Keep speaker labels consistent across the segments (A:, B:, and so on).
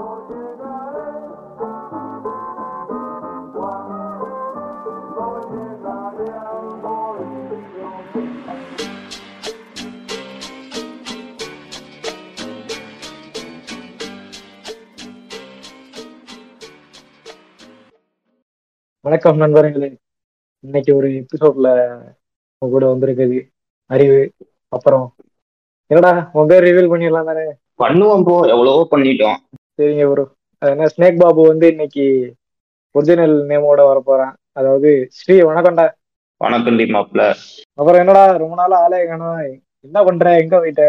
A: வணக்கம் நண்பர்களே. இன்னைக்கு ஒரு எபிசோட்ல உங்க கூட வந்திருக்குது அறிவு. அப்புறம் என்னடா உன் பேர் ரிவீல் பண்ணிடலாம் தானே?
B: பண்ணுவோம் ப்ரோ, எவ்வளவோ பண்ணிட்டோம்.
A: சரிங்க ப்ரோ. என்ன ஸ்னேக் பாபு வந்து இன்னைக்கு ஒரிஜினல் நேமோட வரப்போறான். அதாவது ஸ்ரீ. வணக்கம்டா.
B: வணக்கம் டி மாப்ள.
A: அப்புறம் என்னடா ரொம்ப நாளா ஆளே காணோம், என்ன பண்ற, எங்க போயிட்ட?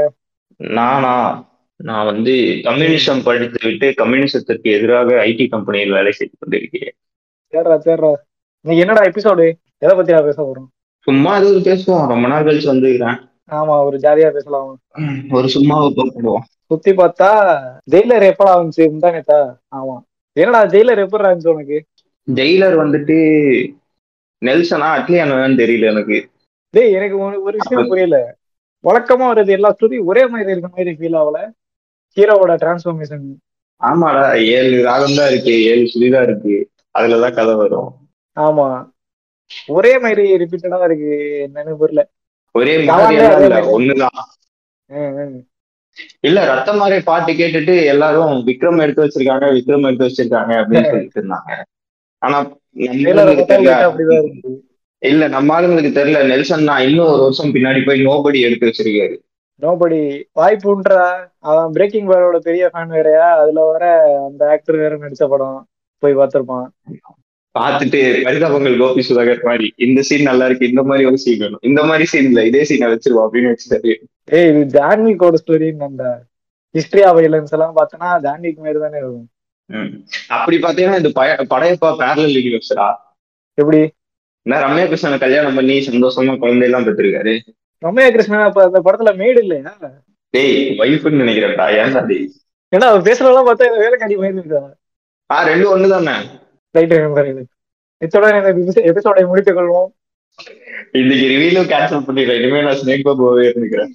B: நான் வந்து கம்யூனிசம் படித்து விட்டு கம்யூனிசத்திற்கு எதிராக ஐடி கம்பெனியில் வேலை செய்து கொண்டிருக்கிறேன்.
A: சேர்றா சேர்றா. இன்னைக்கு என்னடா எபிசோடு, எதை பத்தி நான் பேச போறோம்?
B: சும்மா ஏதாவது பேசுவோம், ரொம்ப நாள் கழிச்சு வந்துக்கிறேன்.
A: ஆமா, ஒரு ஜாலியா பேசலாம்.
B: ஒரு சும்மாவை போடுவோம்.
A: சுத்தி பார்த்தா ஜெயிலர் எப்படா வந்துச்சு? முந்தானேத்தா? ஆமா. என்னடா ஜெயிலர் எப்படா இருந்துச்சு உனக்கு?
B: ஜெயிலர் வந்துட்டு நெல்சனா அட்லியானு தெரியல எனக்கு.
A: டேய், எனக்கு ஒரு விஷயம் புரியல. வழக்கமா வருது எல்லா ஸ்டோரி ஒரே மாதிரி இருக்க மாதிரி ஃபீல் ஆகல. ஹீரோவோட டிரான்ஸ்ஃபர்மேஷன்.
B: ஆமாடா, 7 ராகம் தான் இருக்கு, 7 சுதிதான் இருக்கு, அதுலதான் கதை வரும்.
A: ஆமா, ஒரே மாதிரி ரிப்பீட்டடா இருக்கு, என்னன்னு புரியல.
B: ஒரே மாதிரி எல்லாம் இல்ல, ஒண்ணுதான். இல்ல, ரத்தம் மாதிரி பாட்டு கேட்டுட்டு எல்லாரும் விக்ரம் எடுத்து வச்சிருக்காங்க அப்படின்னு சொல்லிட்டு இருந்தாங்க. ஆனா நம்ம தெரியல. இல்ல, நம்ம ஆளுங்களுக்கு தெரியல. நெல்சன் நான் இன்னும் ஒரு வருஷம் பின்னாடி போய் நோபடி எடுத்து வச்சிருக்காரு.
A: நோபடி வாய்ப்புன்றா. அவன் பிரேக்கிங் பேடோட பெரிய ஃபேன் வேறையா, அதுல வர அந்த ஆக்டர் வேற நடிச்ச படம் போய் பார்த்திருப்பான்.
B: பார்த்துட்டு பரிதாபங்கள் கோபி சுதாகர் மாதிரி இந்த சீன் நல்லா இருக்கு, இந்த மாதிரி ஒரு சீன் வேணும், இந்த மாதிரி சீன் இல்ல இதே சீனை வச்சிருவோம் அப்படின்னு வச்சுட்டாரு.
A: ஏய், இது ஜான்விக்கோட ஸ்டோரின்னு அந்த ஹிஸ்டரி ஆஃப் வைலன்ஸ் எல்லாம் பார்த்தனா ஜான்விக் மாதிரி தானே இருக்கும்.
B: அப்படி பாத்தீங்கன்னா இந்த படையப்பா பேரலல் யூனிவர்ஸ்டா. எப்படி ரம்யா கிருஷ்ணன் கல்யாணம் பண்ணி சந்தோஷமா குழந்தையெல்லாம் பெற்றிருக்காரு.
A: ரம்யா கிருஷ்ணன் அப்ப அந்த படத்துல மேடு இல்லையா?
B: டேய், வைஃப்னு நினைக்கிறேன்டா. ஏன்டா டேய்?
A: ஏன்னா அவ பேசுறதெல்லாம் பார்த்தா வேலைக்காடி மாதிரி இருக்கா.
B: ரெண்டு ஒண்ணுதானே.
A: ரைட். இத்தோட எபிசோடை முடித்துக் கொள்வோம்.
B: இன்னைக்கு ரிவியூலும் கேன்சல் பண்ணிடுறேன். இனிமே நான் ஸ்னேக் பாபுவே இருந்துக்கிறேன்.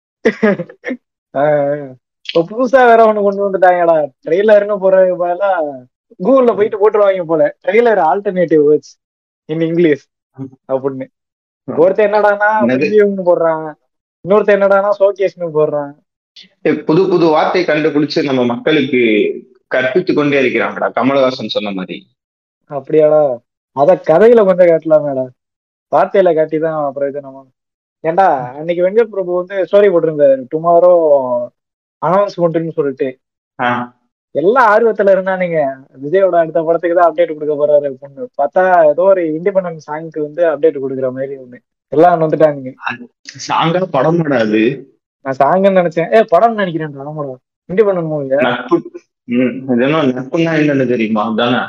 A: புதுசா வேற ஒண்ணு கொண்டு வந்துட்டாங்கடா. ட்ரெய்லர்னு போறது போல கூகுள்ல போயிட்டு போட்டுருவாங்க போல, trailer alternative words in English அப்படின்னு. ஒருத்தர் என்னடானா ப்ரிவியூன்னு போடுறான், இன்னொருத்தர் என்னடானா ஷோகேஸ்னு போடுறான்.
B: புது புது வார்த்தை கண்டுபிடிச்சு நம்ம மக்களுக்கு கற்பித்து கொண்டே இருக்கிறாங்கடா, கமலஹாசன் சொன்ன மாதிரி.
A: அப்படியாடா? அத கதையில கொஞ்சம் காட்டலாமேடா, வார்த்தையில காட்டிதான் பிரயோஜனமா. ஏண்டா அன்னைக்கு வெங்கட் பிரபு வந்து ஸ்டோரி போட்டிருந்தாரு, டுமாரோ அனௌன்ஸ்மெண்ட்னு சொல்லிட்டு. எல்லாம் ஆர்வத்துல இருந்தானுங்க, விஜயோட அடுத்த படத்துக்கு தான் அப்டேட் கொடுக்க போறாரு அப்படின்னு. பார்த்தா ஏதோ ஒரு இண்டிபெண்டன்ஸ் சாங்க்கு வந்து அப்டேட் கொடுக்குற மாதிரி ஒண்ணு எல்லாம் வந்துட்டானுங்க.
B: சாங்கா படமாடா அது?
A: நான் சாங்குன்னு நினைச்சேன். படம் நினைக்கிறேன். ஆமாடா, இண்டிபெண்டன்ட் மூவியா?
B: நட்புன்னா என்னன்னு தெரியுமா? அதானே.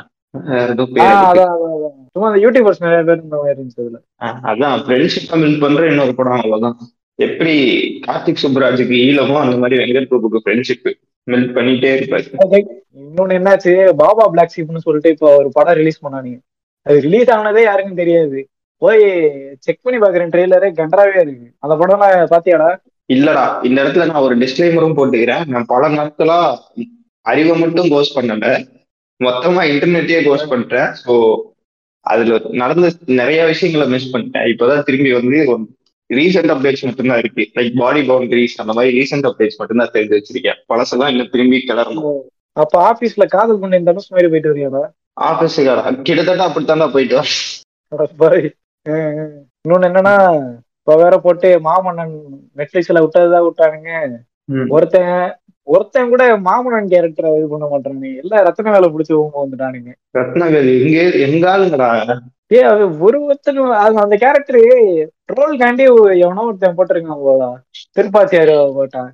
A: சும்மா யூடியூபர்ஸ் நிறைய பேர் இந்த மாதிரி இருந்துச்சு.
B: அதான் ஃப்ரெண்ட்ஷிப் பில்ட் பண்ற இன்னொரு படம், அவ்வளவுதான். எப்படி கார்த்திக் சுப்ராஜுக்கு ஈழமோ அந்த மாதிரி வெங்கட் பிரபுக்கு ஃப்ரெண்ட்ஷிப் பில்ட் பண்ணிட்டே இருப்பாரு.
A: இன்னொன்னு என்னாச்சு, பாபா பிளாக் ஷீப்னு சொல்லிட்டு இப்போ ஒரு படம் ரிலீஸ் பண்ணானுங்க. அது ரிலீஸ் ஆனதே யாருக்கும் தெரியாது. போய் செக் பண்ணி பாக்குறேன், ட்ரெய்லரே கண்டராவே இருக்கு. அந்த படம் பாத்தியாடா?
B: இல்லடா, இந்த இடத்துல நான் ஒரு டிஸ்க்ளைமரும் போட்டுக்கிறேன். நான் பல நாட்களா அறிவை மட்டும் கோஸ்ட் பண்ணல, மொத்தமா இன்டர்நெட்டையே கோஸ்ட் பண்ணிட்டேன். ஸோ அதுல நடந்த நிறைய விஷயங்களை மிஸ் பண்ணிட்டேன். இப்பதான் திரும்பி வந்து ரீசெண்ட் அப்டேட்ஸ் மட்டும்தான் இருக்கு. லைக் பாடி பவுண்டரிஸ் அந்த மாதிரி ரீசெண்ட் அப்டேட்ஸ் மட்டும்தான் தெரிஞ்சு வச்சிருக்கேன். பழசெல்லாம் இன்னும் திரும்பி கிளறணும்.
A: அப்ப ஆபீஸ்ல காதல் பண்ணி இந்த மாதிரி போயிட்டு வரியாடா?
B: ஆபீஸுக்காரா? கிட்டத்தட்ட அப்படித்தாண்டா போயிட்டு வா.
A: இன்னொன்னு என்னன்னா, இப்ப வேற போட்டு மாமன்னன் நெட்ஃபிளிக்ஸ்ல விட்டதுதான் விட்டானுங்க. ஒருத்தன் கூட மாமன்னன் கேரக்டரை இது பண்ண மாட்டானுங்க, எல்லாம் ரத்ன வேலை பிடிச்சி வந்துட்டானுங்க.
B: ரத்னவேலி எங்காலுங்கடா.
A: அது ஒரு ஒருத்தன் அந்த கேரக்டரு ட்ரோல் காண்டி எவனோ ஒருத்தன் போட்டிருக்கான் போதா, திருப்பாச்சியாரு போட்டான்.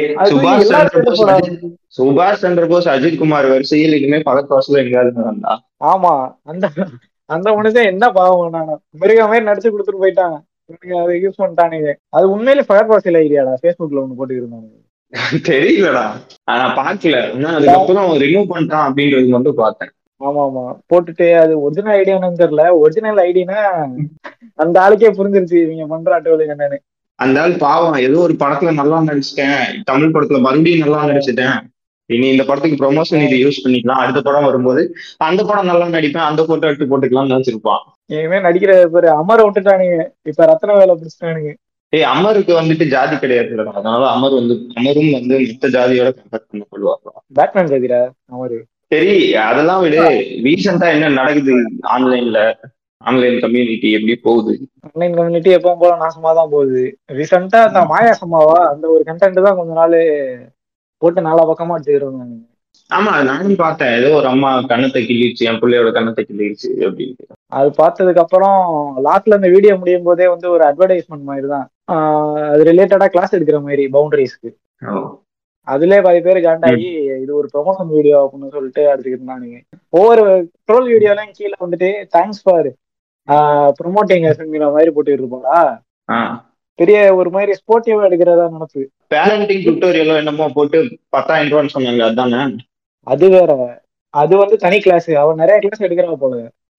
B: சுபாஷ் சந்திர போஸ் அஜித் குமார் வரிசையில் இனிமே பழக்கவாசல எங்காலுங்க. ஆமா,
A: அந்த மனுஷன் என்ன பாவம், நானும் மிருக மாதிரி நடிச்சு கொடுத்துட்டு போயிட்டாங்க. அதை யூஸ் பண்ணிட்டானுங்க. அது உண்மையிலே ஃபயர்பாக்ஸ் ஐடியாடா, ஃபேஸ்புக்ல ஒண்ணு போட்டு இருந்தாங்க.
B: தெரியலடா, ஆனா பாக்கல. அதுக்கப்புறம் ரிமூவ் பண்ணிட்டான் அப்படின்றது மட்டும் பார்த்தேன்.
A: ஆமா, போட்டுட்டு அது ஒரிஜினல் ஐடியான்னு தெரியல. ஒரிஜினல் ஐடினா அந்த ஆளுக்கே புரிஞ்சிருச்சு இவங்க பண்ற அட்டவலை என்னன்னு.
B: அந்த ஆள் பாவம், ஏதோ ஒரு படத்துல நல்லா நடிச்சிட்டேன், தமிழ் படத்துல மறுபடியும் நல்லா நடிச்சிட்டேன், இனி இந்த படத்துக்கு ப்ரொமோஷன் இது யூஸ் பண்ணிக்கலாம், அடுத்த படம் வரும்போது அந்த படம் நல்லா நடிப்பேன், அந்த போட்டோ எடுத்து போட்டுக்கலாம்னு நினைச்சிருப்பான்.
A: இனிமே நடிக்கிற பேரு அமர விட்டுட்டானுங்க, இப்ப ரத்ன வேலை பிடிச்சிட்டானுங்க.
B: அமருக்கு வந்துட்டு ஜாதி கிடையாது, அதனால அமரும் வந்து மத்த ஜாதியோட கம்பேர் பண்ணப்படுவாங்க.
A: பேட்மேன் ஜாதிரா அமரு.
B: சரி அதெல்லாம் விடு, ரீசெண்டா என்ன நடக்குது ஆன்லைன் கம்யூனிட்டி எப்படி போகுது?
A: ஆன்லைன் கம்யூனிட்டி எப்பவும் போல நாசமா தான் போகுது. ரீசெண்டா அந்த மாயா சம்மாவா அந்த ஒரு கண்டென்ட் தான் கொஞ்ச நாள் போட்டு நாலா பக்கமா எடுத்துக்கிறோம்.
B: ஆமா நானும் பார்த்தேன், ஏதோ ஒரு அம்மா கண்ணத்தை கிள்ளிடுச்சு, என் பிள்ளையோட கண்ணத்தை கிள்ளிடுச்சு அப்படின்னு.
A: அது பார்த்ததுக்கு அப்புறம் லாஸ்ட்ல இந்த வீடியோ முடியும் போதே வந்து ஒரு அட்வர்டைஸ்மெண்ட் மாதிரி தான், அது ரிலேட்டடா கிளாஸ் எடுக்கிற மாதிரி பவுண்டரிஸ்க்கு. அதுல பாதி பேர் காண்டாகி இது ஒரு ப்ரொமோஷன் வீடியோ அப்படின்னு சொல்லிட்டு எடுத்துக்கிட்டு இருந்தானுங்க. ஒவ்வொரு ட்ரோல் வீடியோலையும் கீழே வந்துட்டு தேங்க்ஸ் ஃபார் ப்ரொமோட்டிங் மாதிரி போட்டுட்டு இருப்பாரா, பெரிய ஒரு மாதிரி ஸ்போர்ட்டிவா எடுக்கிறதா நினைப்பு.
B: பேரண்டிங் டுட்டோரியலோ என்னமோ போட்டு 10,000 ரூபான்னு சொன்னாங்க, அதானே?
A: அது வேற, அது வந்து தனி கிளாஸ், அவன் நிறைய கிளாஸ் எடுக்கிறா போல.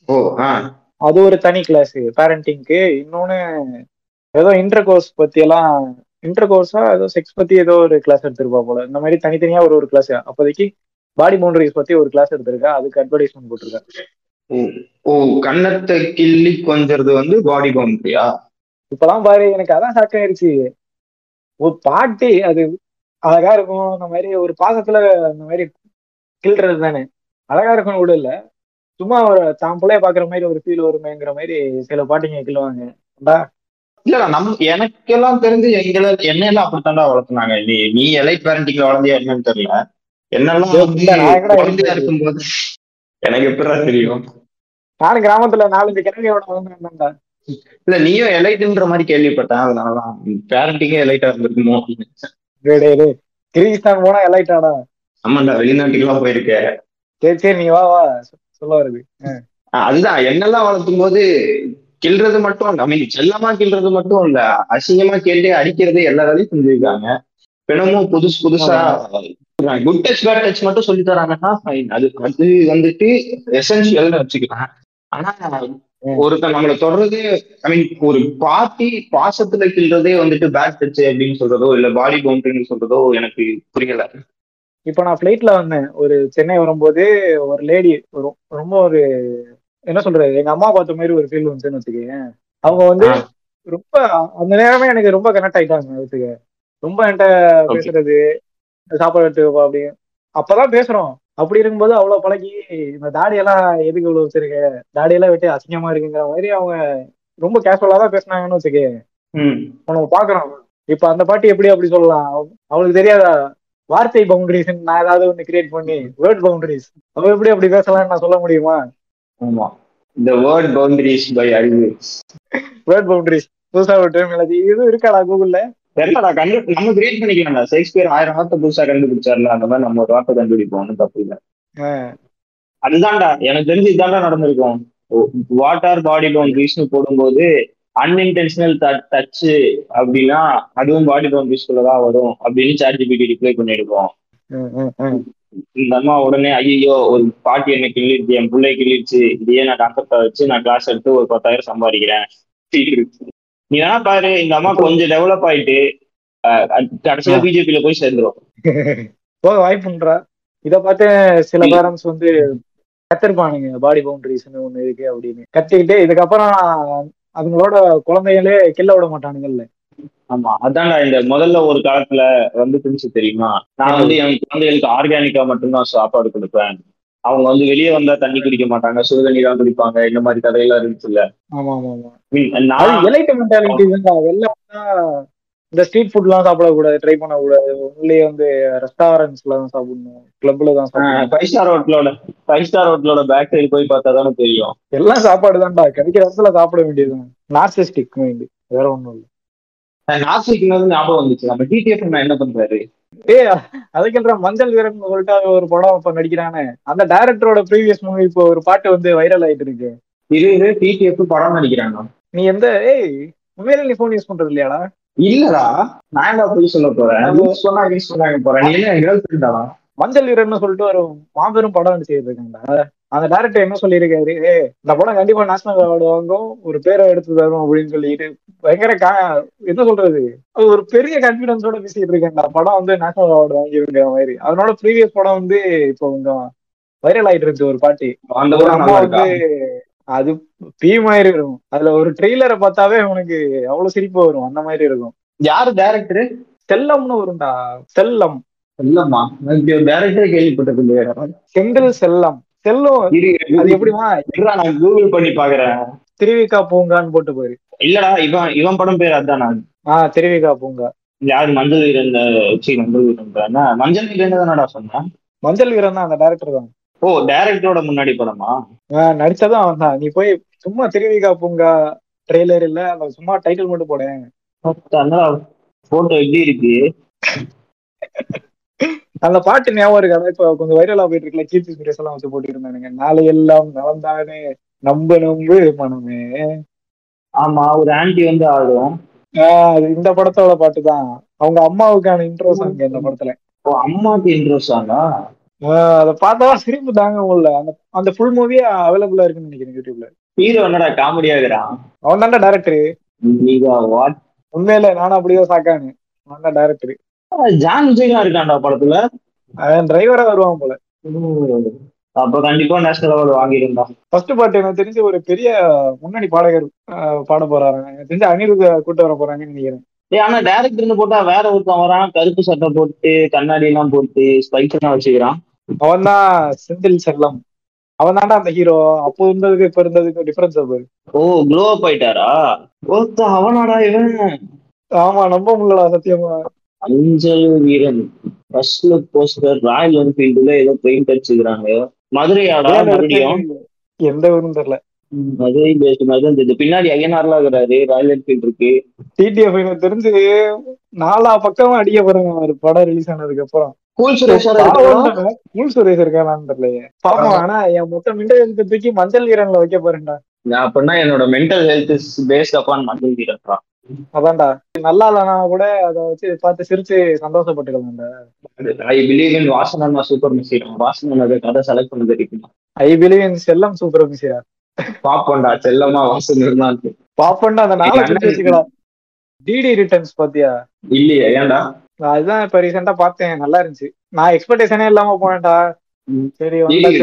A: அது ஒரு தனி கிளாஸ் பேரண்டிங்க்கு. இன்னொன்னு ஏதோ இன்டர் கோர்ஸ் பத்தி எல்லாம், இன்டர் கோர்ஸா ஏதோ செக்ஸ் பத்தி ஏதோ ஒரு கிளாஸ் எடுத்திருப்பா போல. இந்த மாதிரி தனித்தனியா ஒரு கிளாஸ், அப்போதைக்கு பாடி பவுண்டரிஸ் பத்தி ஒரு கிளாஸ் எடுத்திருக்கா, அதுக்கு அட்வர்டைஸ்மெண்ட் போட்டிருக்கா.
B: கண்ணத்தை கிள்ளி கொஞ்சது வந்து பாடி பவுண்டரியா?
A: இப்பெல்லாம் பாரு, எனக்கு அதான் ஷாக் ஆயிருச்சு. ஒரு பாட்டி அது அழகா இருக்கும், அந்த மாதிரி ஒரு பாசத்துல அந்த மாதிரி கிள்றது தானே அழகா இருக்கும் கூட இல்ல, சும்மா ஒரு தான் பிள்ளைய பாக்குற மாதிரி ஒரு ஃபீல் வருமேங்கிற மாதிரி சில பாட்டிங்க கிள்ளுவாங்க.
B: இல்ல எனக்கெல்லாம் தெரிஞ்சு என்னெல்லாம் அப்படித்தாண்டா வளர்த்துனாங்க. நீ எலைட் பேரண்டிங்ல வளர்ந்தியா என்னன்னு தெரியல, என்னெல்லாம் குழந்தையா இருக்கும்போது எனக்கு எப்படா தெரியும்.
A: நானும் கிராமத்துல 4-5 கிழமையோட வளர்ந்தேன்டா.
B: இல்ல நீயும் எலைட்ன்ற மாதிரி கேள்விப்பட்டேன், அதனாலதான் பேரண்டிங்கே எலைட்டா இருந்திருக்குமோ.
A: கிர்கிஸ்தான் போனா எலைட்டாடா?
B: ஆமாண்டா, வெளிநாட்டுக்கு எல்லாம் போயிருக்க.
A: சரி சரி நீ வா வா சொல்ல வருது.
B: அதுதான் என்னெல்லாம் வளர்த்தும் போது கிள்றது மட்டும், ஐ மீன் செல்லமா கிள்றது மட்டும் இல்ல, அசிங்கமா கேட்டு அடிக்கிறது எல்லா வேலையும் செஞ்சிருக்காங்க. பிணமும் புதுசா குட் டச் பேட் டச் மட்டும் சொல்லி தராங்கன்னா அது வந்துட்டு எசென்சியல்னு வச்சுக்கலாம். ஆனா ஒருத்தர் நம்மளை தொடர்றது, ஐ மீன் ஒரு பாட்டி பாசத்துல கிள்றதே வந்துட்டு பேட் டச் அப்படின்னு சொல்றதோ இல்ல பாடி பவுண்டரின்னு சொல்றதோ எனக்கு புரியல.
A: இப்ப நான் பிளைட்ல வந்தேன், ஒரு சென்னை வரும்போது ஒரு லேடி ரொம்ப ஒரு என்ன சொல்றது, எங்க அம்மா பார்த்த மாதிரி ஒரு ஃபீல் வந்துச்சுன்னு வச்சுக்கேன். அவங்க வந்து ரொம்ப அந்த நேரமே எனக்கு ரொம்ப கனெக்ட் ஆயிட்டாங்க வச்சுக்க. ரொம்ப என்கிட்ட பேசுறது, சாப்பாடு எடுத்துக்கப்பா அப்படி அப்பதான் பேசுறோம். அப்படி இருக்கும்போது அவ்வளவு பழகி இந்த தாடியெல்லாம் எதுக்கு இவ்வளவு வச்சிருக்க, தாடியெல்லாம் வெட்டி அசிங்கமா இருக்குங்கிற மாதிரி அவங்க ரொம்ப கேஷுவலா தான் பேசினாங்கன்னு வச்சுக்கே. நம்ம பாக்குறோம் இப்ப அந்த பாட்டி எப்படி அப்படி சொல்லலாம், அவளுக்கு தெரியாதா வார்த்தை பவுண்டரிஸ், நான் ஏதாவது ஒண்ணு கிரியேட் பண்ணி வேர்ட் பவுண்டரிஸ், அவ எப்படி அப்படி பேசலாம்னு நான் சொல்ல முடியுமா?
B: ஆமா, the word boundaries by அறிவு.
A: வேர்ட் பவுண்டரிஸ் புதுசா ஒரு டேர்ம் எழுதி இது இருக்காடா கூகுள்ல?
B: தெரியலடா, நம்ம கிரியேட் பண்ணிக்கலாம்டா. ஷேக்ஸ்பியர் 1000 வார்த்தை புதுசா கண்டுபிடிச்சாருல, அந்த மாதிரி நம்ம ஒரு வார்த்தை கண்டுபிடிப்போம், ஒன்றும் தப்பு இல்லை. அதுதான்டா எனக்கு தெரிஞ்சு இதான்டா நடந்திருக்கும். வாட் ஆர் பாடி பவுண்டரிஸ்னு போடும்போது அன்இன்டென்ஷனல் டச் அப்படின்னா அதுவும் பாடி பவுண்டரிஸ்குள்ளதான் வரும் அப்படின்னு ChatGPT ரிப்ளை பண்ணிருக்கோம். இந்த அம்மா உடனே ஐயோ ஒரு பாட்டி என்ன கிள்ளிடுச்சு, என் பிள்ளை கிள்ளிடுச்சு, இதையே நான் டாக்டர்கிட்ட வச்சு நான் கிளாஸ் எடுத்து ஒரு 10,000 சம்பாதிக்கிறேன். நீ வேணா பாரு, இந்த அம்மா கொஞ்சம் டெவலப் ஆயிட்டு கடைசியில பிஜேபியில போய் சேர்ந்துரும்.
A: போக வாய்ப்புன்றா. இத பார்த்து சில பேரண்ட்ஸ் வந்து கத்திருப்பானுங்க பாடி பவுண்டரிஸ்னு ஒண்ணு இருக்கு அப்படின்னு கத்திக்கிட்டு, இதுக்கப்புறம் அவங்களோட குழந்தைகளே கிள்ள விட மாட்டானுங்கல்ல.
B: ஆமா அதான்டா, இந்த முதல்ல ஒரு காலத்துல வந்து பிரிச்சு தெரியுமா, நான் வந்து என் குழந்தைகளுக்கு ஆர்கானிக்கா மட்டும்தான் சாப்பாடு கொடுப்பேன், அவங்க வந்து வெளியே வந்தா தண்ணி குடிக்க மாட்டாங்க, சுடுதண்ணி தான் குடிப்பாங்க, இந்த மாதிரி கதையெல்லாம் இருந்துச்சு இல்ல.
A: ஆமா ஆமா ஆமா, எலைட் மென்டாலிட்டி தான். வெள்ளம் இந்த ஸ்ட்ரீட் ஃபுட் எல்லாம் சாப்பிடக்கூடாது, ட்ரை பண்ணக்கூடாது, ஒன்லி வந்து ரெஸ்டாரண்ட்ஸ்ல தான் சாப்பிடணும், கிளப்ல தான் சாப்பிடணும்.
B: 5 ஸ்டார் ஹோட்டலோட பேக் சைடு போய் பார்த்தா தானே தெரியும், எல்லாம்
A: சாப்பாடு தான்டா, கிடைக்கிற இடத்துல சாப்பிட வேண்டியதுதான். நார்சிஸ்டிக் மைண்ட், வேற ஒண்ணும் இல்லை.
B: நார்சிஸ்டிக் ஞாபகம் வந்துச்சு, நம்ம டிடிஎஃப் என்ன பண்றாரு,
A: அதுக்கென்ற மஞ்சள் வீரன் சொல்லிட்டு ஒரு படம் இப்ப நடிக்கிறானே, அந்த டைரக்டரோட ப்ரீவியஸ் மூவி இப்போ ஒரு பாட்டு வந்து வைரல் ஆயிட்டு இருக்கு.
B: இது டிடிஎஃப் படம் நடிக்கிறாங்க.
A: நீ எந்த உண்மையில நீ போன் யூஸ் பண்றது இல்லையாடா?
B: இல்லடா, நான் என்ன போய் சொல்ல போறேன், யூஸ் பண்ணாங்க போறேன். நீ என்ன கேர்ள் ஃப்ரெண்டாடா?
A: மஞ்சள் வீரன் சொல்லிட்டு ஒரு மாபெரும் படம் செய்து இருக்காங்கடா, அந்த டைரக்டர் என்ன சொல்லியிருக்காரு, இந்த படம் கண்டிப்பா நேஷனல் அவார்டு வாங்கும், ஒரு பேரை எடுத்து தரும் அப்படின்னு சொல்லிட்டு பயங்கர என்ன சொல்றது, அது ஒரு பெரிய கான்பிடன்ஸோட பேசிட்டு இருக்கேன். இந்த படம் வந்து நேஷனல் அவார்டு வாங்கியிருக்கிற மாதிரி. அதனால ப்ரீவியஸ் படம் வந்து இப்போ கொஞ்சம் வைரல் ஆயிட்டு இருந்துச்சு ஒரு பாட்டி.
B: அந்த
A: ஒரு
B: படம்
A: அம்மா
B: நல்லா இருக்கா?
A: வந்து அது பீ மாதிரி இருக்கும். அதுல ஒரு ட்ரெய்லரை பார்த்தாவே உனக்கு அவ்வளவு சிரிப்பு வரும். அந்த மாதிரி இருக்கும்.
B: யாரு டேரக்டர்?
A: செல்லம்னு வரும்டா. செல்லம்.
B: இல்லம்மா, டேரக்டரே கேள்விப்பட்டது.
A: செந்தில் செல்லம். செல்லம். அது எப்படிமா
B: நான் கூகுள் பண்ணி பாக்குறேன்.
A: திருவிக்கா பூங்கான்னு போட்டு போயிரு.
B: இல்லடா, இவன் படம் பேர் அதானா?
A: திருவிக்கா பூங்கா.
B: யாரு? மஞ்சள் வீரன். மஞ்சள் வீரன் மஞ்சள் வீரன் தானடா சொன்னேன்.
A: மஞ்சள் வீரன் தான் அந்த டைரக்டர் தான்.
B: ஓ, டைரக்டரோட முன்னாடி படமா?
A: நடிச்சதும் அவன் தான். நீ போய் சும்மா திருவிக்கா பூங்கா ட்ரெய்லர் இல்ல, அந்த சும்மா டைட்டில் மட்டும் போடேன்.
B: போட்டோ எப்படி இருக்கு?
A: அந்த பாட்டு ஞாபகம் இருக்கு. அதான் இப்ப கொஞ்சம் வைரலா போயிட்டு இருக்குல்ல, கீர்த்தி சுரேஷ் எல்லாம் வச்சு போட்டு இருந்தானுங்க. நாளை எல்லாம் நலந்தானே நம்பு நம்பு மனமே.
B: ஆமா, ஒரு ஆன்டி வந்து ஆடும்.
A: அது இந்த படத்தோட பாட்டு தான். அவங்க அம்மாவுக்கான இன்ட்ரோ சாங் இந்த படத்துல.
B: ஓ, அம்மாவுக்கு இன்ட்ரோ சாங்கா?
A: அதை பார்த்தா சிரிப்பு தாங்க முடியல. அந்த ஃபுல் மூவியே அவைலபிளா இருக்குன்னு நினைக்கிறேன் யூடியூப்ல.
B: ஹீரோ என்னடா காமெடியா இருக்கிறான்?
A: அவன் தான்டா டைரக்டர். உண்மையில நானும் அப்படியே சாக்கானு. அவன் தான் டைரக்டர்.
B: ஜான் விஜய் இருக்கான்டா படத்துல.
A: அவன் டிரைவரா வருவான் போல.
B: அப்ப கண்டிப்பா நேஷனல் அவார்டு வாங்கிருந்தான்.
A: ஃபர்ஸ்ட் பாட்டு எனக்கு தெரிஞ்சு ஒரு பெரிய முன்னணி பாடகர் பாட போறாங்க. எனக்கு தெரிஞ்சு அனிருத் கூட்டு வர போறாங்கன்னு நினைக்கிறேன்.
B: ஆனா டைரக்டர்னு போட்டா வேற ஒருத்தன் வரான், கருப்பு சட்டை போட்டு கண்ணாடி எல்லாம் போட்டு ஸ்பைக்ஸ் எல்லாம் வச்சுக்கிறான்.
A: அவன் தான் செந்தில் செல்லம். அவன் தான்டா அந்த ஹீரோ. அப்போ இருந்ததுக்கு இப்ப இருந்ததுக்கு டிஃபரன்ஸ் பாரு.
B: ஓ, க்ளோ அப் ஆயிட்டாரா? அவனாடா இவன்? ஆமா,
A: நம்ப முடியலடா சத்தியமா.
B: Manjal Veeran first look poster royal என்ஃபீல்டுல ஏதோ பெயிண்ட் அடிச்சுக்கிறாங்க. மதுரையாடா? மறுபடியும்
A: எந்த ஊரும் தெரியல.
B: மதுரை பேஸ்ட் மாதிரி தான் தெரியுது. பின்னாடி ஐயனார்லாம் இருக்கிறாரு, ராயல் என்ஃபீல்டு இருக்கு.
A: டிடிஎஃப் எனக்கு தெரிஞ்சு 4 பக்கமா அடிக்க போறாங்க ஒரு படம் ரிலீஸ் ஆனதுக்கு அப்புறம்.
B: கூல் சுரேஷ்
A: இருக்கானான்னு தெரியல. பாப்போம். ஆனா என் மொத்த மென்டல் ஹெல்த் தூக்கி மஞ்சள் வீரன்ல வைக்க போறேன்டா.
B: அப்படின்னா என்னோட mental health is based upon Manjal Veeran.
A: அதான்டா. நல்லா இல்லனா கூட அதை வச்சு பார்த்து சிரிச்சு சந்தோஷப்பட்டுக்கலாம்டா.
B: I believe in Vasan super Mishra. Vasan கதை செலக்ட் பண்ண தெரியும்.
A: ஐ பிலீவ் இன் செல்லம் சூப்பர் மிஸ்ரா.
B: பாப்போண்டா, செல்லமா வாசன்
A: பாப்போண்டா. அந்த நாளை பிடிச்சி வச்சுக்கலாம். டிடி ரிட்டர்ன்ஸ் பாத்தியா? இல்லையா? ஏன்டா? அதுதான் இப்ப ரீசெண்டா பார்த்தேன், நல்லா இருந்துச்சு. நான் எக்ஸ்பெக்டேஷனே இல்லாம போனேன்டா. சரி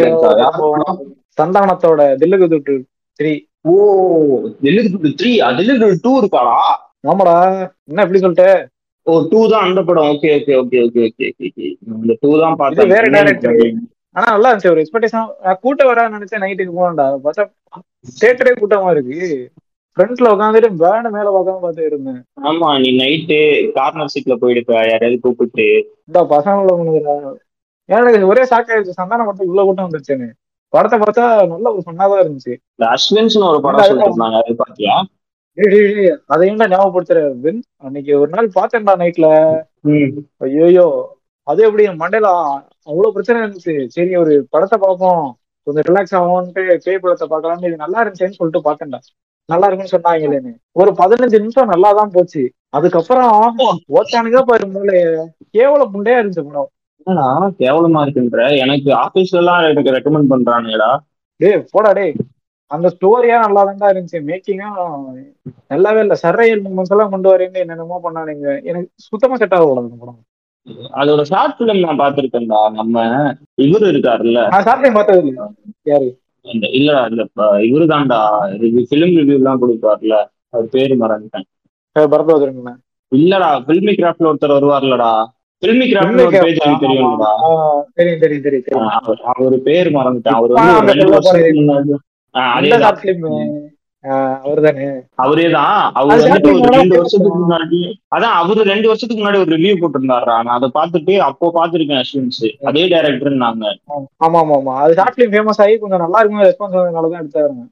A: சந்தானத்தோட தில்லுக்கு துட்டு 3.
B: ஓ, தில்லுக்கு துட்டு 3. தில்லுக்கு 2 இருக்காடா? ஆமாடா.
A: என்ன எப்படி சொல்லிட்டு?
B: ஓ, 2 தான் அந்த படம். Okay okay okay okay okay okay. இந்த 2 தான் பார்த்தேன்.
A: வேற டைரக்டர். ஆனா நல்லா இருந்துச்சு. ஒரு எக்ஸ்பெக்டேஷன் கூட்டம் வரான்னு நினைச்சேன். நைட்டுக்கு போனேன்டா. பார்த்தா தியேட்டரே கூட்டமா இருக்கு. ஃப்ரண்ட்ல உட்காந்துட்டு வேண மேல உட்காந்து பார்த்து இருந்தேன். ஆமா,
B: நீ நைட்டு கார்னர் சீட்ல போயிடுப்ப, யாரையாவது கூப்பிட்டு.
A: இந்த பசங்கள எனக்கு ஒரே ஷாக் ஆயிடுச்சு. சந்தானம் மட்டும் இவ்வளவு கூட்டம் வந்துருச்சுன்னு. படத்தை பார்த்தா நல்ல ஒரு சொன்னாதான் இருந்துச்சு.
B: அஸ்வின்ஸ்னு ஒரு படம் சொல்லிருந்தாங்க, அது பாத்தியா?
A: அதையும் ஞாபகப்படுத்துற. அன்னைக்கு ஒரு நாள் பார்த்தேன்டா நைட்ல. ஐயோ, அது எப்படி மண்டேல அவ்வளவு பிரச்சனை இருந்துச்சு. சரி ஒரு படத்தை பார்ப்போம், கொஞ்சம் ரிலாக்ஸ் ஆகும்ட்டு பேய் படத்தை பார்க்கலாம்னு. இது நல்லா இருந்துச்சுன்னு சொல்லிட்டு பார்த்தேன்டா. நல்லா இருக்குன்னு சொன்னாங்க இல்லைன்னு. ஒரு 15 நிமிஷம் நல்லாதான் போச்சு. அதுக்கப்புறம் ஓட்டானுங்க பாரு மூலைய. கேவல புண்டையா இருந்துச்சு படம்.
B: என்னடா கேவலமா இருக்குன்ற? எனக்கு ஆபீஸ்ல எல்லாம் எனக்கு ரெக்கமெண்ட் பண்றானுடா.
A: போடா டே. அந்த ஸ்டோரியா நல்லா தான்டா இருந்துச்சு. மேக்கிங்கும் நல்லாவே இல்ல. சர்ரையல் மூமெண்ட்ஸ் எல்லாம் கொண்டு வரேன்னு என்னென்னமோ பண்ணானுங்க. எனக்கு சுத்தமா செட் ஆக கூடாது படம்.
B: அதோட ஷார்ட் பிலிம் நான் பாத்துருக்கேன்டா. நம்ம இவரு இருக்காருல்ல,
A: ஷார்ட் பிலிம் பார்த்தது இல்ல. யாரு?
B: இல்ல இல்ல, இவரு தான்டா பிலிம் ரிவ்யூ எல்லாம் கொடுப்பாருல, அவர் பேரு மறந்துட்டேன்.
A: பரதோதரன்
B: இல்லடா, பில்மி கிராஃப்ட்ல ஒருத்தர் வருவார்லடா. பில்மி கிராஃப்ட்ல ஒரு பேஜ் தெரியும்லடா.
A: தெரியும்.
B: அவர் பேரு மறந்துட்டேன். அவர் வந்து 2 வருஷத்துக்கு முன்னாடி அவரேதான். அவர் வந்து ஒரு 2 வருஷத்துக்கு முன்னாடி, அதான் அவரு 2 வருஷத்துக்கு முன்னாடி ஒரு ரிவ்யூ போட்டிருந்தாரா. நான் அதை பார்த்துட்டு அப்போ பாத்திருக்கேன். அஸ்வின்ஸ் அதே டைரக்டர் நாங்க.
A: ஆமா ஆமா ஆமா. அது ஷார்ட் ஃபிலிம் ஃபேமஸ் ஆகி கொஞ்சம் நல்லா இருக்கும் ரெஸ்பான்ஸ் வந்ததுனாலதான் எடுத்தாருங்க.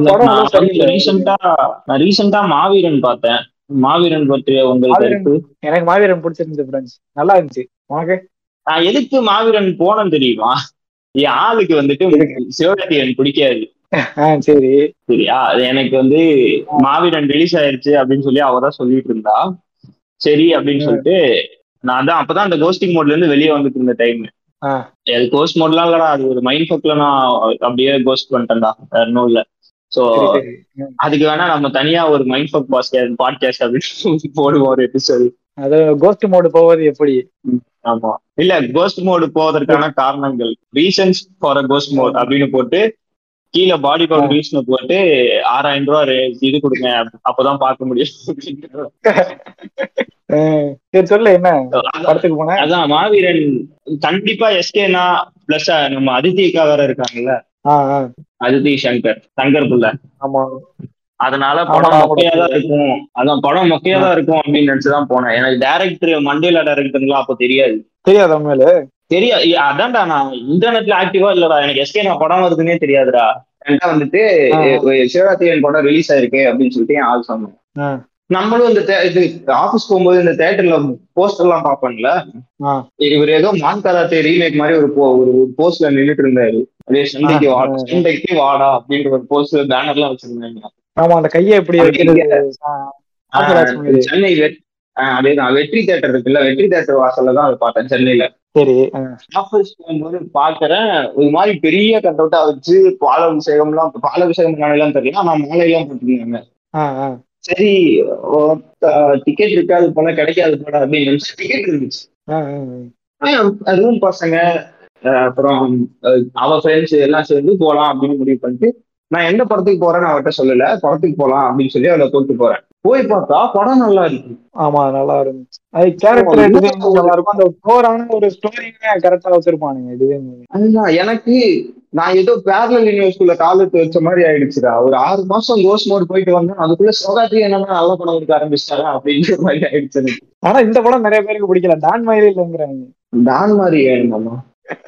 B: நான் ரீசெண்டா மாவீரன் பார்த்தேன். மாவீரன் பற்றிய உங்களுக்கு?
A: எனக்கு மாவீரன் பிடிச்சிருந்துச்சு ஃப்ரெண்ட்ஸ், நல்லா இருந்துச்சு. உனக்கு?
B: நான் எதுக்கு மாவீரன் போனேன்னு தெரியுமா? என் ஆளுக்கு வந்துட்டு சிவகார்த்திகேயன் பிடிக்காது.
A: சரி
B: சரியா? எனக்கு வந்து மாவீரன் ரிலீஸ் ஆயிருச்சு அப்படின்னு சொல்லி அவதான் சொல்லிட்டு இருந்தா. சரி அப்படின்னு சொல்லிட்டு நான் தான் அப்பதான் அந்த கோஸ்டிங் மோட்ல இருந்து வெளியே வந்துட்டு இருந்த டைம். அது கோஸ்ட் மோட்லாம் இல்லடா, அது ஒரு மைண்ட் ஃபக்ல நான் அப்படியே கோஸ்ட் பண்ணிட்டேன்டா, வேற ஒன்றும் இல்ல. சோ அதுக்கு வேணா நம்ம தனியா ஒரு மைண்ட் ஃபக் பாட்காஸ்ட் அப்படின்னு போடுவோம் ஒரு எபிசோடு.
A: அது கோஸ்ட் மோடு போவது எப்படி?
B: ஆமா, இல்ல கோஸ்ட் மோடு போவதற்கான காரணங்கள், reasons for a ghost mode அப்படின்னு போட்டு கீழே பாடி கவுண்ட் ரீசன் போட்டு 6000 ரூபாய் இது கொடுங்க, அப்பதான் பார்க்க முடியும்.
A: சொல்லு என்ன படத்துக்கு போன?
B: அதான் மாவீரன் கண்டிப்பா எஸ்கேனா பிளஸ் நம்ம அதித்திக்கா வேற இருக்காங்கல்ல, அதித்தி சங்கர் புள்ள. அதனால படம் மொக்கையாதான் இருக்கும், அதான் படம் மொக்கையாதான் இருக்கும் அப்படின்னு நினைச்சுதான் போனேன். எனக்கு டைரக்டர் மண்டேல டைரக்டர்லாம் அப்ப தெரியாது. தெரியாது அதான்டா, நான் இன்டர்நெட்ல ஆக்டிவா இல்லடா, எனக்கு எஸ்கே நான் படம் வருதுன்னே தெரியாதுடா. என்கிட்ட வந்துட்டு சிவராத்திரியன் படம் ரிலீஸ் ஆயிருக்கு அப்படின்னு சொல்லிட்டு என் ஆள் சொன்னேன். நம்மளும் இந்த இது ஆபீஸ் போகும்போது இந்த தியேட்டர்ல போஸ்டர் எல்லாம் பாப்பேன்ல, இவர் ஏதோ மான்காராத்தே ரீமேக் மாதிரி ஒரு போஸ்ட்ல நின்றுட்டு இருந்தாரு. அப்படியே சண்டைக்கு வாடா அப்படின்ற ஒரு போஸ்டர் பேனர் எல்லாம் வச்சிருந்தாங்க. சென்னை அதேதான் வெற்றி தியேட்டர் இருக்குல்ல, வெற்றி தியேட்டர் வாசல்ல தான் அதை பார்த்தேன் சென்னையில. ஆபீஸ் போகும்போது பாக்குறேன், ஒரு மாதிரி பெரிய கட் அவுட்டா வச்சு பாலாபிஷேகம் எல்லாம் தெரியல, ஆனா மாலையெல்லாம் போட்டுருந்தாங்க. சரி டிக்கெட் இருக்காது போல, கிடைக்காது போல அப்படின்னு நினைச்சு டிக்கெட் இருந்துச்சு. அதுவும் பசங்க அப்புறம் அவ ஃப்ரெண்ட்ஸ் எல்லாம் சேர்ந்து போலாம் அப்படின்னு முடிவு பண்ணிட்டு, நான் எந்த படத்துக்கு போறேன்னு அவர்கிட்ட சொல்லல, படத்துக்கு போலாம் அப்படின்னு சொல்லி அவளை கூப்பிட்டு போறேன். போய் பார்த்தா படம் நல்லா இருக்கு.
A: ஆமா நல்லா இருந்துச்சு. அது கேரக்டர் நல்லா இருக்கும், அந்த கோரான ஒரு ஸ்டோரியுமே கரெக்டா வச்சிருப்பானுங்க டிசைன்.
B: அதுதான் எனக்கு, நான் ஏதோ பேரலல் யூனிவர்ஸ்குள்ள காலத்து வச்ச மாதிரி ஆயிடுச்சுடா. ஒரு 6 மாசம் கோஸ்ட் மோட் போயிட்டு வந்தேன், அதுக்குள்ள சிவகார்த்தி என்னன்னா நல்ல படம் எடுக்க ஆரம்பிச்சிட்டாரா அப்படின்ற மாதிரி ஆயிடுச்சு எனக்கு.
A: ஆனா இந்த படம் நிறைய பேருக்கு பிடிக்கல, டான் மாதிரி இல்லைங்கிறாங்க.
B: டான் மாதிரி வேணுமாமா,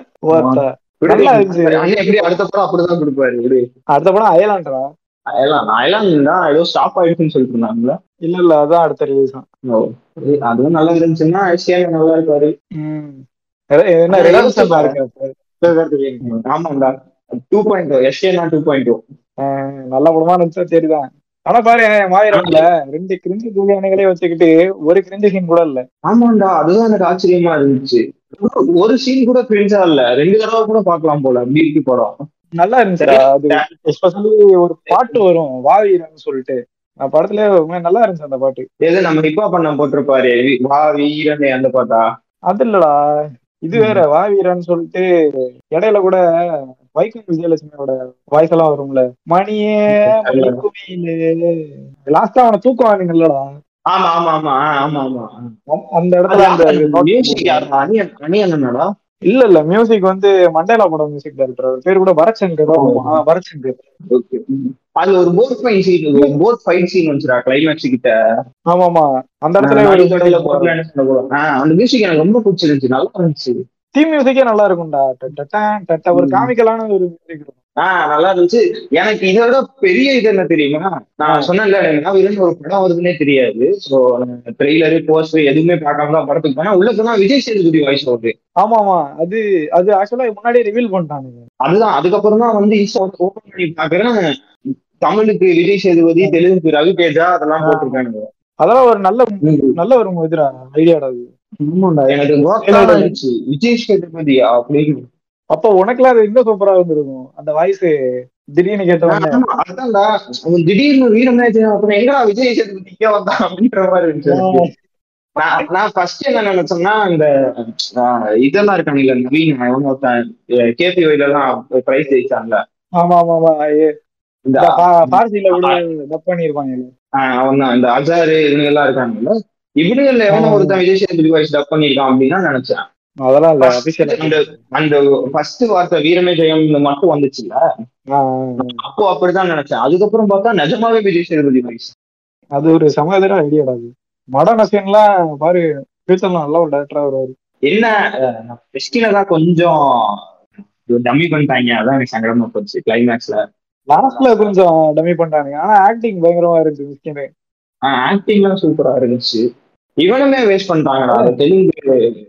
B: எப்படி அடுத்த படம் அப்படிதான் கொடுப்பாரு.
A: அடுத்த படம் அயலான்றா,
B: அயலான் தான் ஏதோ ஸ்டாப் ஆயிடுச்சுன்னு சொல்லிட்டு இருந்தாங்களா?
A: இல்ல அதான் அடுத்த ரிலீஸ்.
B: அதுவும் நல்லா இருந்துச்சுன்னா நல்லா இருக்காரு. ஆமாண்டா 2.0 எஸ்கேனா 2.0
A: நல்ல படமா இருந்துச்சா சரிதான். ஆனா பாரு மாவீரன்ல 2 கிரிஞ்சு தூளியானைகளே வச்சுக்கிட்டு ஒரு கிரிஞ்சு சீன் கூட இல்ல.
B: ஆமாண்டா, அதுதான் எனக்கு ஆச்சரியமா இருந்துச்சு. ஒரு சீன் கூட கிரிஞ்சா இல்ல, 2 தடவை கூட பாக்கலாம் போல அப்படி இருக்கு படம்.
A: நல்லா இருந்துச்சு அது. எஸ்பெஷலி ஒரு பாட்டு வரும் வாவீரன் சொல்லிட்டு, படத்துல நல்லா இருந்துச்சு அந்த பாட்டு.
B: எது நம்ம ஹிப்ஹாப் பண்ண போட்டிருப்பாரு வா வீரன், அந்த பாட்டா?
A: அது இல்லடா, இது வேற வாவீரன் சொல்லிட்டு. இடையில கூட வைக்கம் விஜயலட்சுமியோட வாய்ஸ் எல்லாம் வரும்ல, மணியே மணிக்குமியிலே லாஸ்டா அவனை தூக்குவானுங்கல்லடா.
B: ஆமா ஆமா ஆமா ஆமா ஆமா
A: அந்த இடத்துல
B: அந்த
A: இல்ல மியூசிக் வந்து மண்டேலா படம் மியூசிக் டைரக்டர் பேர் கூட பரத்சங்கர். பரத்சங்கர்.
B: அது ஒரு boat fight scene, boat fight scene வந்துச்சுடா கிளைமாக்ஸ் கிட்ட.
A: ஆமா அந்த இடத்துல
B: அந்த மியூசிக் எனக்கு ரொம்ப பிடிச்சிருந்துச்சு, நல்லா இருந்துச்சு.
A: தீம் மியூசிக்கே நல்லா இருக்கும்டா, ஒரு காமிக்கலான ஒரு மியூசிக் இருக்கும்.
B: நல்லா இருந்துச்சு. எனக்கு இதோட பெரிய இது என்ன தெரியுமா, நான் சொன்னேன்ல ஒரு படம் வருதுன்னே தெரியாது. சோ ட்ரெய்லரு போஸ்டர் எதுவுமே பார்க்காம தான் படத்துக்கு போனா, உள்ள போனா விஜய் சேதுபதி வாய்ஸ் வருது.
A: ஆமா அது ஆக்சுவலா முன்னாடியே ரிவீல் பண்ணிட்டானுங்க.
B: அதுதான் அதுக்கப்புறம் தான் வந்து ஓபன் பண்ணி பாக்குறேன், தமிழுக்கு விஜய் சேதுபதி, தெலுங்குக்கு ரவி தேஜா அதெல்லாம் போட்டிருக்கானுங்க.
A: அதெல்லாம் ஒரு நல்ல ஒரு இதுடா ஐடியாடா அது.
B: எனக்கு விஜய் சேதுபதி அப்படின்னு.
A: அப்ப உனக்குலாம் அது இன்னும் சூப்பரா இருந்திருக்கும் அந்த வாய்ஸ் திடீர்னு கேட்டவங்க.
B: அதான்டா திடீர்னு வீரமே எங்கடா விஜய் சேதுபதி இங்க வந்தான் அப்படின்ற மாதிரி இருந்துச்சு. நான் ஃபர்ஸ்ட் என்ன நினைச்சேன்னா, இந்த இதெல்லாம் இருக்காங்கல்ல நவீன் கேபிஒய்ல எல்லாம் பிரைஸ் ஜெயிச்சாங்கல்ல.
A: ஆமா பார்சில கூட டப் பண்ணிருப்பாங்க.
B: அவங்க இந்த அஜாரு இவங்க எல்லாம் இருக்காங்கல்ல, இவனுங்கள்ல எவனோ ஒருத்தன் விஜய் சேதுபதி வாய்ஸ் டப் பண்ணிருக்கான் அப்படின்னு தான் நினைச்சேன்.
A: அதெல்லாம் இல்ல,
B: அந்த ஃபர்ஸ்ட் வார்த்தை வீரமே ஜெயம் மட்டும் வந்துச்சுல்ல, அப்போ அப்படிதான் நினைச்சேன். அதுக்கப்புறம் பார்த்தா நிஜமாவே விஜய் சேதுபதி வாய்ஸ்.
A: அது ஒரு சமாதான ஐடியாடா. அது மடன் அசைன்லாம் பாரு, ஃபியூச்சர்ல நல்ல ஒரு டைரக்டரா வருவாரு.
B: என்ன கிறிஸ்டினை தான் கொஞ்சம் டம்மி பண்ணிட்டாங்க, அதான் எனக்கு சங்கடமா போச்சு கிளைமேக்ஸ்ல.
A: லாஸ்ட்ல கொஞ்சம் டம்மி பண்ணிட்டானுங்க, ஆனா ஆக்டிங் பயங்கரமா இருந்துச்சு மிஸ்கின்.
B: ஆக்டிங்லாம் சூப்பரா இருந்துச்சு. இவனுமே வேஸ்ட் பண்ணிட்டாங்கடா தெலுங்கு.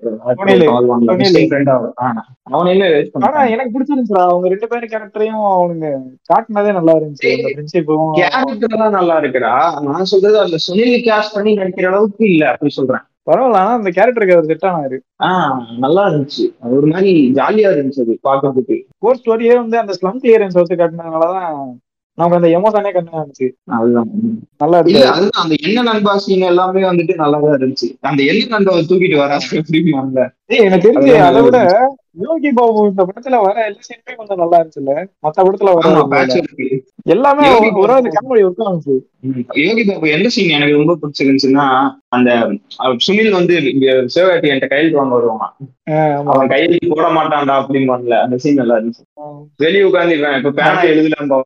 A: ஆனா எனக்கு பிடிச்சிருந்துச்சுடா அவங்க 2 பேரும் கேரக்டரையும் அவனுங்க காட்டினதே நல்லா இருந்துச்சு. அந்த ஃப்ரெண்ட்ஷிப்பும்
B: கேரக்டர் எல்லாம் நல்லா இருக்குடா. நான் சொல்றது அந்த சுனில் கேஸ்ட் பண்ணி நடிக்கிற அளவுக்கு இல்ல அப்படி சொல்றேன்.
A: பரவாயில்ல. ஆனா அந்த கேரக்டருக்கு அவர் செட் ஆனாரு.
B: நல்லா இருந்துச்சு. அது ஒரு மாதிரி ஜாலியா இருந்துச்சு அது பாக்குறதுக்கு.
A: கோர் ஸ்டோரியே வந்து அந்த ஸ்லம் கிளியரன்ஸ் வச்சு காட்டினதுனாலதான் நமக்கு அந்த எமோஷனே கம்மியா இருந்துச்சு.
B: அதுதான்.
A: நல்லா
B: இல்ல
A: இருந்துச்சு.
B: அதுதான் அந்த என்ன நண்பா சீன் எல்லாமே வந்துட்டு நல்லாதான் இருந்துச்சு. அந்த என்ன நண்பாவை தூக்கிட்டு வரா எப்படிமாங்க,
A: எனக்கு தெரிஞ்சு
B: அதெல்லாம்
A: அதை
B: நல்லா
A: விட
B: இருந்துச்சு.
A: யோகி பாபு இந்த படத்துல வர எல்லா சீனுமே கொஞ்சம் நல்லா இருந்துச்சுல்ல. மத்த படத்துல
B: ஆமா,
A: வராது போல
B: பேட்ச் இருக்கு.
A: எல்லாமே
B: யோகி
A: ஒரு
B: பாபு
A: காமெடி ஒர்க் ஆகுச்சு.
B: யோகி பாபு எந்த சீன் எனக்கு ரொம்ப பிடிச்சிருந்துச்சுன்னா, அந்த சுனில் வந்து சிவகார்த்தி என்கிட்ட கையெழுத்து வாங்க வருவாங்க.
A: ஆமா
B: அவன் கையெழுத்து போட மாட்டான்டா அப்படின்னு அந்த சீன் நல்லா இருந்துச்சு. வெளியே உட்காந்து இப்ப பேனா
A: அது
B: எழுதலாம்.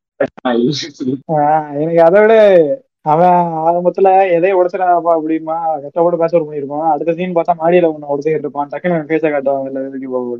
A: எனக்கு அதை விட அவன் ஆரம்பத்துல எதையும் உடச்சிடாப்பா அப்படிமா கஷ்டப்பட்டு பேச பண்ணிருப்பான். அடுத்த சீன் பார்த்தா மாடியில ஒண்ணு உடச்சிக்கிட்டு இருப்பான். டக்குன்னு பேச காட்டுவாங்க இல்ல யோகி பாபு.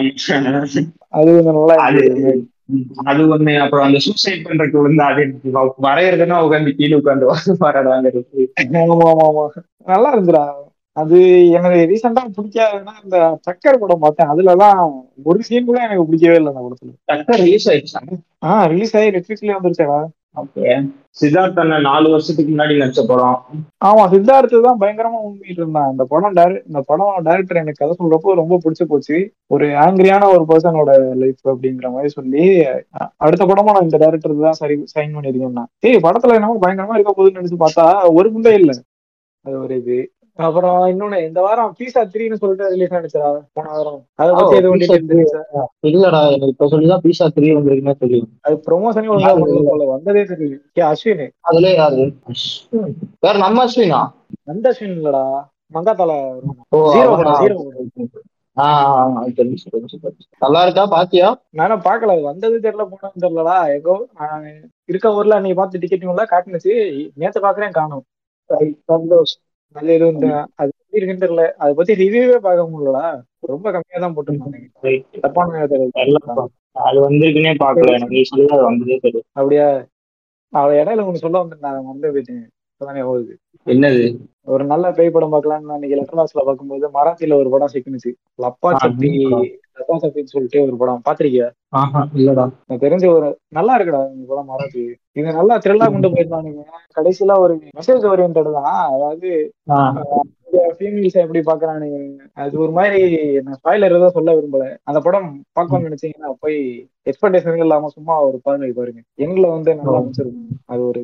A: அது கொஞ்சம் நல்லா
B: அது
A: இருந்துச்சு.
B: அது ஒண்ணு. அப்புறம் அந்த சூசைட் பண்றதுக்கு வந்து அது வரையறதுன்னா உட்காந்து கீழே உட்காந்து வரடாங்கிறது.
A: ஆமா ஆமா ஆமா நல்லா இருந்துடா. அது எனக்கு ரீசெண்டா பிடிக்காதுன்னா இந்த சக்கர் படம் பார்த்தேன். அதுலலாம் ஒரு சீன் கூட எனக்கு பிடிக்கவே இல்லை அந்த படத்துல.
B: டக்கர் ரிலீஸ் ஆயிடுச்சா?
A: ரிலீஸ் ஆகி நெட்ஃபிளிக்ஸ்லயே வந்துருச்சேடா.
B: ஓகே. சித்தார்த் அண்ணன் 4 வருஷத்துக்கு முன்னாடி நடிச்ச படம்.
A: ஆமா சித்தார்த்து தான் பயங்கரமா உண்மையிட்டு இருந்தான். இந்த படம் டைரக்டர் எனக்கு கதை சொல்றப்போ ரொம்ப பிடிச்சு போச்சு. ஒரு ஆங்கிரியான ஒரு பர்சனோட லைஃப் அப்படிங்கிற மாதிரி சொல்லி அடுத்த படமா நான் இந்த டைரக்டர் தான் சரி சைன் பண்ணிருக்கேன்னா படத்துல என்னமோ பயங்கரமா இருக்க போகுதுன்னு நினைச்சு பார்த்தா ஒரு குண்டே இல்லை. அது ஒரு இது. அப்புறம் இன்னொன்னு இந்த வாரம் பீஸா 3ன்னு சொல்லிட்டு ரிலீஸ் ஆனிச்சா போன வாரம். அதை பத்தி எது
B: பீஸா
A: ஒன்றிட்டு
B: 3
A: தெரிஞ்சா?
B: இல்லடா, எனக்கு இப்ப சொல்லிதான் பீஸா 3 வந்திருக்குன்னா தெரியும்.
A: அது ப்ரொமோஷனே ஒழுங்கா
B: யாரு
A: பண்ணல போல. வந்ததே தெரியுது. அஸ்வின்.
B: அதுல யாரு? வேற நம்ம அஸ்வினா?
A: அந்த அஸ்வின் இல்லடா, மங்காத்தால
B: ஓ
A: ஜீரோ
B: அவனா?
A: படம். ஜீரோ படம்
B: தெரிஞ்சு தெரிஞ்சு. நல்லா இருக்கா, பாத்தியா?
A: நானும் பாக்கல. அது வந்தது தெரியல போனது தெரியலடா. எங்கோ இருக்க ஊர்ல அன்னைக்கு பார்த்து டிக்கெட்டுங்களா காட்டுனுச்சு. நேத்து பாக்குறேன் காணும்.
B: சந்தோஷம்.
A: அது எதுவும் அது எப்படி இருக்குன்னு தெரியல. அதை பத்தி ரிவ்யூவே பார்க்க முடியலடா. ரொம்ப கம்மியா தான் போட்டுருந்தாங்க. தப்பான நேரத்துல
B: அது வந்திருக்குன்னே பாக்கல. எனக்கு நீ சொல்லி அது வந்ததே தெரியும்.
A: அப்படியா? அவ இடையில ஒண்ணு சொல்ல வந்திருந்தாங்க, வந்து போயிட்டேன். இப்பதானே போகுது.
B: என்னது?
A: ஒரு நல்ல பேய் படம் பார்க்கலாம்னு அன்னைக்கு லெட்டர் பாக்ஸ்ல பார்க்கும்போது மராத்தியில ஒரு படம் சிக்கினுச்சு. லப்பா சப்பி. லப்பா சப்பின்னு சொல்லிட்டு ஒரு படம் பாத்திருக்கியா?
B: இல்லடா.
A: எனக்கு தெரிஞ்ச ஒரு நல்லா இருக்குடா இந்த படம் மராத்தி. இது நல்லா த்ரில்லா கொண்டு போயிருந்தானுங்க. கடைசியில ஒரு மெசேஜ் ஓரியன்டட் தான். அதாவது ஃபீமேல்ஸ் எப்படி பாக்குறானுங்க. அது ஒரு மாதிரி நான் ஸ்பாயிலர் ஏதோ சொல்ல விரும்பல. அந்த படம் பார்க்கணும்னு நினைச்சீங்கன்னா போய் எக்ஸ்பெக்டேஷன் இல்லாம சும்மா ஒரு பார்வை பாருங்க. எங்களை வந்து நல்லா அமைச்சிருக்கும். அது ஒரு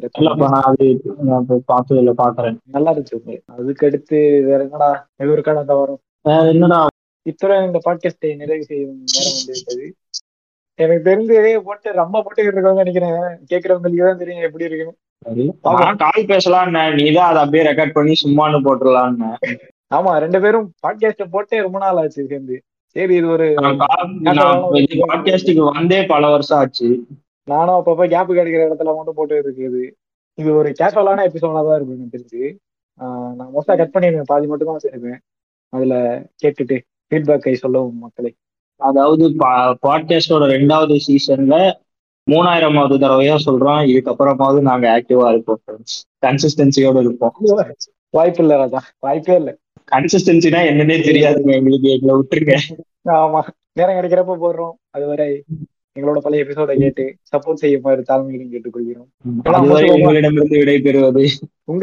B: பாக்குறேன்.
A: நல்லா இருந்துச்சு. அதுக்கு அடுத்து வேற என்னடா எது இருக்காடா அந்த வாரம்?
B: என்னடா?
A: இத்துடன் இந்த பாட்காஸ்டை நிறைவு செய்யும் நேரம் வந்து விட்டது. எனக்கு தெரிஞ்சதே போட்டு ரொம்ப போட்டுக்கிட்டு இருக்கவங்க நினைக்கிறேன். கேட்கறவங்களுக்கு தான் தெரியும் எப்படி இருக்குன்னு.
B: கால் பேசலாம், நீதான் அதை அப்படியே ரெக்கார்ட் பண்ணி சும்மானு போட்டுடலான்னு.
A: ஆமா 2 பேரும் பாட்காஸ்ட் போட்டே ரொம்ப நாள் ஆச்சு சேர்ந்து. சரி இது ஒரு
B: பாட்காஸ்டுக்கு வந்தே பல வருஷம் ஆச்சு.
A: நானும் அப்பப்ப கேப் கிடைக்கிற இடத்துல மட்டும் போட்டு இருக்குது. இது ஒரு கேஷுவலான எபிசோடா தான் இருக்கும் எனக்கு தெரிஞ்சு. நான் மோஸ்டா கட் பண்ணிடுவேன். பாதி மட்டும் தான் வச்சிருப்பேன். அதுல கேட்டுட்டு ஃபீட்பேக்கை சொல்லவும் மக்களை.
B: அதாவது பாட்காஸ்டோட 2வது சீசன்ல 3000வது தடவையா சொல்றோம். இதுக்கப்புறமாவது நாங்க ஆக்டிவா இருப்போம், கன்சிஸ்டன்சியோட இருப்போம்.
A: வாய்ப்பு இல்ல ராஜா, வாய்ப்பே இல்ல.
B: கன்சிஸ்டன்சினா என்னன்னே தெரியாதுங்க எங்களுக்கு, எங்களை விட்டுருங்க.
A: ஆமா, நேரம் கிடைக்கிறப்ப போடுறோம். அதுவரை எங்களோட பழைய எபிசோட கேட்டு சப்போர்ட் செய்யுமாறு தாழ்மையுடன் கேட்டுக்கொள்கிறோம்.
B: உங்களிடமிருந்து விடைபெறுவது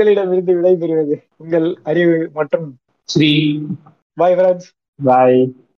A: உங்கள் அறிவு மற்றும்
B: ஸ்ரீ.
A: Bye friends.
B: பாய்.